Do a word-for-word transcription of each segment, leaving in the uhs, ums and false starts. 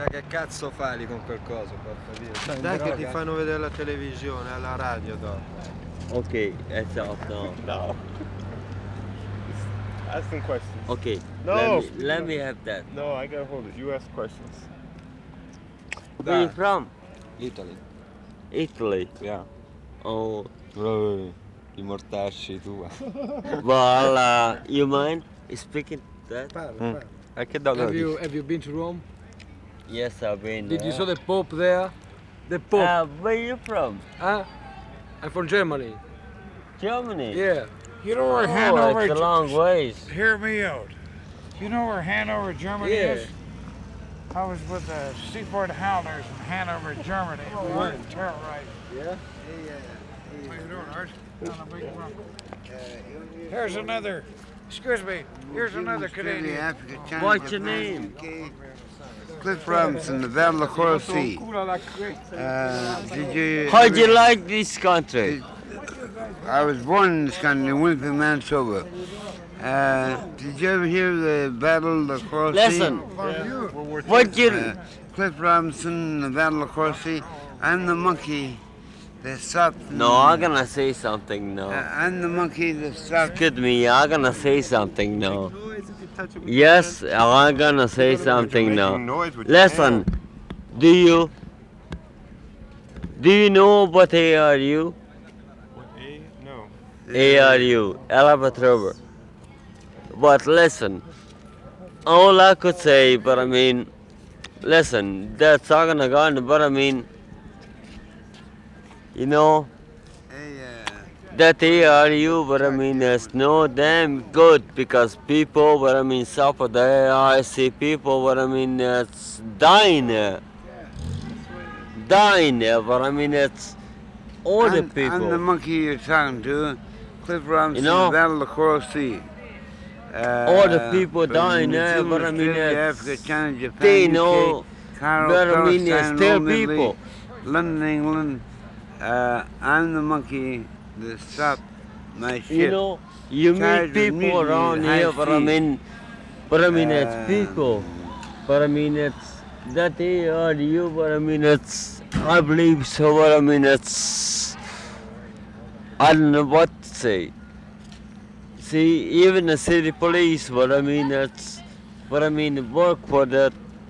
Ma che cazzo fai lì con quel coso, porca Dio? Dai che ti fanno vedere la televisione, alla radio dopo. Okay, it's off now. No. Ask them questions. Okay, No, let me, speak let up. me have that. No, I gotta hold it. You ask questions. Where you from? Italy. Italy. Yeah. Oh, Oh, I mortacci tua. well, uh, you mind speaking that? Parla, Mm. parla. E che dove lo Have you, dici? have you been to Rome? Yes, I've been Did you there. saw the Pope there? The Pope. Uh, where you from? Huh? I'm from Germany. Germany. Yeah. You know where Oh, Hanover? it's a long ways. Hear me out. You know where Hanover, Germany Yeah. is? I was with the Seaport Howlers in Hanover, Germany. We went to terrorize. Yeah? How you doing, Art? On a big run. Here's another. Excuse me. Here's another Canadian. What's your name? Cliff Robinson, the Battle of Coral Sea. Uh, did you? How'd you like this country? I was born in this country, Winnipeg, Manitoba. Uh, did you ever hear the Battle of the Coral Listen, Sea? what you... Uh, Cliff Robinson, the Battle of Coral Sea. I'm the monkey that stopped. No, I'm gonna say something Uh, now. I'm the monkey that stopped. Excuse me, I'm gonna say something now. Yes, I'm gonna say something now. Listen, do you... Do you know what A R U? A? No. A R U, Elephant River. But listen, all I could say, but I mean, listen, that's not gonna go on, but I mean, you know, Hey, uh, that A R U, but I mean, it's no damn good because people, but I mean, suffer there. I see people, but I mean, it's dying there. Dying there, but I mean, it's all the I'm, I'm the people. monkey you're talking to. Cliff Robinson, You know? the Battle of Coral Sea. Uh, All the people from dying New there, Zealand, but I mean, Australia, it's- Africa, China, Japan, they U K, know, Cairo, but I mean, there's Palestine, still Rome, Italy, people. London, England. Uh, I'm the monkey that stopped my ship. You know, you Charged meet with people mutiny around at here, high but I speed. mean, but I mean, it's Uh, people. But I mean, it's that they are you, but I mean, it's, I believe so, but I mean, it's, I don't know what to say. See, even the city police, but I mean, it's, but I mean, work for that.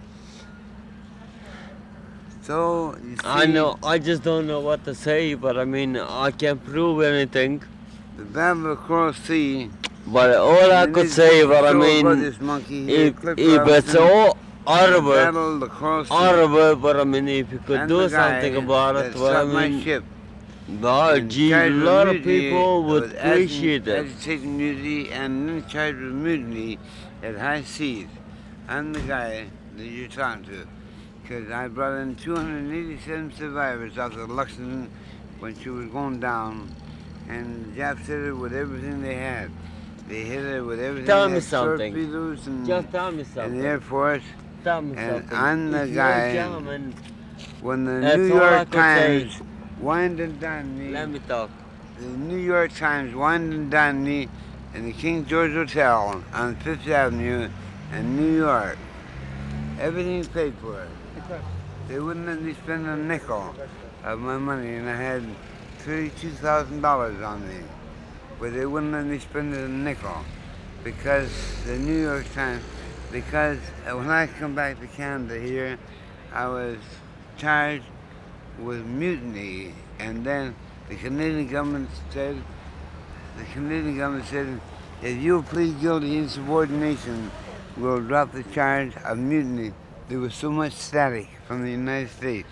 So, you see, I know, I just don't know what to say, but I mean, I can't prove anything. the Battle of Coral Sea. But all I and could this say, book but I is all about mean, this monkey here, if, Cliff if it's Robinson, all the horrible, Battle of the Coral Sea. horrible, but I mean, if you could I'm do the guy something about that it, but I stopped my mean, ship. no, and gee, a charged with lot of mutiny, people would with agi- appreciate it. Agitating mutiny and then charged with mutiny at high seas. I'm the guy that you're talking to. Because I brought in two hundred eighty-seven survivors out of Lexington when she was going down. And the Japs hit her with everything they had. They hit her with everything. Tell they me had, something. torpedoes and, Just tell me and something. the Air Force. Tell me and something. I'm the if you're a guy- gentleman, When the That's New all I York could say. Times wined and dined me. let me talk. The New York Times wined and dined me in the King George Hotel on Fifth Avenue in New York. Everything paid for it. They wouldn't let me spend a nickel of my money, and I had thirty-two thousand dollars on me. But they wouldn't let me spend a nickel because the New York Times, because when I come back to Canada here, I was charged with mutiny, and then the Canadian government said, the Canadian government said, if you plead guilty insubordination, we'll drop the charge of mutiny. There was so much static from the United States.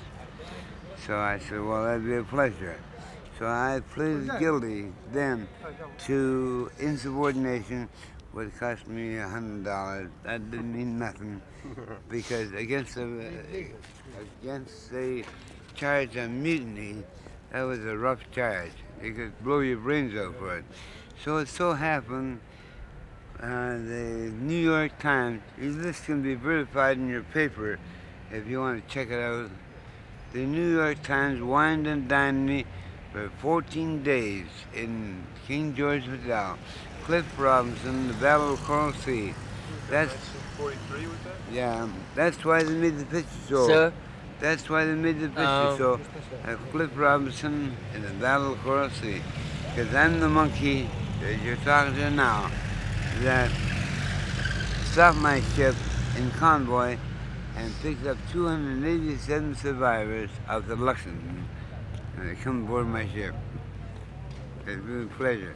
So I said, well, that'd be a pleasure. So I pleaded guilty then to insubordination, would cost me a hundred dollars. That didn't mean nothing because against the against the charge of mutiny, that was a rough charge. You could blow your brains out for it. So it so happened, uh, the New York Times, this can be verified in your paper if you want to check it out. The New York Times wined and dined me for fourteen days in King George Hotel. Cliff Robinson, the Battle of Coral Sea. That's forty-three with that? yeah. That's why they made the picture show. Sir, That's why they made the picture Um, show of Cliff Robinson in the Battle of Coral Sea. Because I'm the monkey that you're talking to now that stopped my ship in convoy and picked up two hundred eighty-seven survivors of the Lexington. And they come aboard my ship. It's been a pleasure.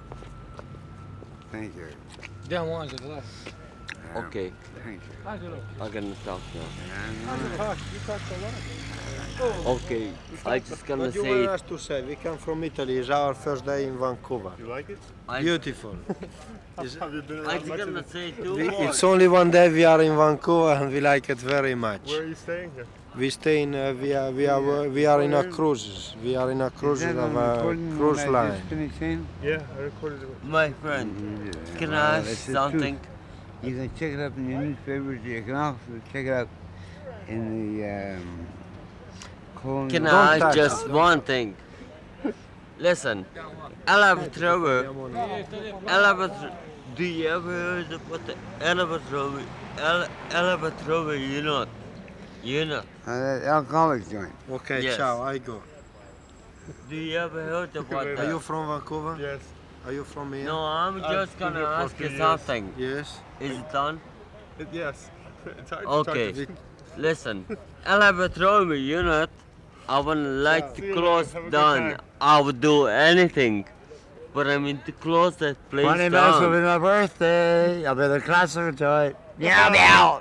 Thank you. Don't want it left. Uh, okay, Thank you. I'm gonna stop now. And, Talk, you talk a lot. Okay, I just gonna What do you say want us to say? We come from Italy. It's our first day in Vancouver. You like it? I, Beautiful. Is- Have you been I around just much in gonna the- say two we- more. it's only one day we are in Vancouver and we like it very much. Where are you staying here? We stay in. Uh, we are. We are. We are in a cruises. We are in a Is cruise that of on a recording cruise when I line. just finished saying? Yeah, I recorded it. My friend, can Well, I ask it's the something? truth. You can check it up in your newspapers. You can also check it up in the um, colonial. Can Don't I ask touch just one thing? Listen, Alabama, Alabama, do you ever heard about the Alabama, Alabama unit? Unit. Uh, that alcoholic joint. Okay, Yes. ciao. I go. Do you ever heard about Are you that? from Vancouver? Yes. Are you from here? No, I'm I've just been gonna here for a ask few you years. something. Yes. Is it done? It, yes. It's hard Okay. to talk Listen, Alabama unit, I would like See to you close later. Have a good down. time. I would do anything. But I mean to close that place twenty minutes will be down. my birthday. I'll be the concert joint. Meow meow.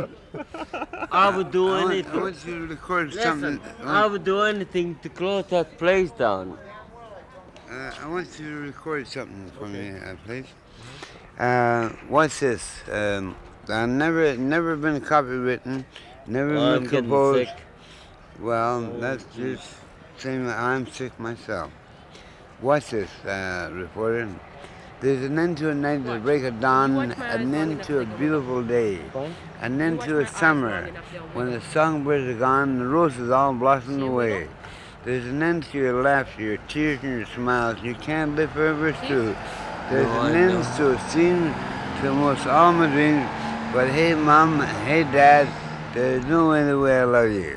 I would do I want, I anything. want you to record Listen, something. I would do anything to close that place down. Uh, I want you to record something for me, uh, please. Uh, what's this? Um, I've never, never been copywritten, never Oh, I'm been getting composed. sick. Well, that's just saying that I'm sick myself. What's this, uh, reporter? There's an end to a night, the break of dawn, an end to a beautiful day, an end to a summer, when the songbirds are gone, the roses all blossom away. There's an end to your laughter, your tears and your smiles. You can't live forever through. There's No, an I end know. to a scene, to most all my dreams. But hey, mom, hey, dad, there's no other way I love you.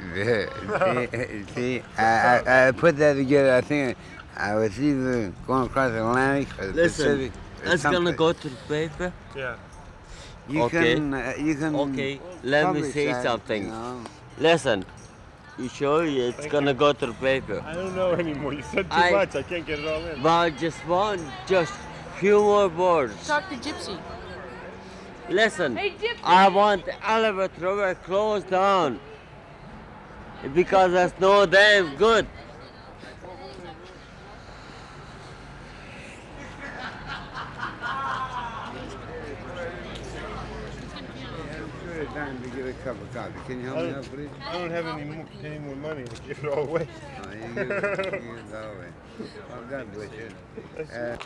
see, see I, I, I put that together. I think I was either going across the Atlantic or the Listen, Pacific. or It's gonna someplace. go to the paper. Yeah. You Okay. can, uh, you can. Okay, let me say publicize, something. You know. Listen, you sure it's Thank gonna you. go to the paper? I don't know anymore. You said too I- much. I can't get it all in. But I just want just few more words. Talk to Gypsy. Listen, Hey, Gypsy. I want the elevator River closed down because that's no damn good. Sure, it's time to get a cup of coffee. Can you help me out, please? I don't have any more, any more money to give it all away. Oh, you give it, you give it all away. Oh, God bless you. Uh,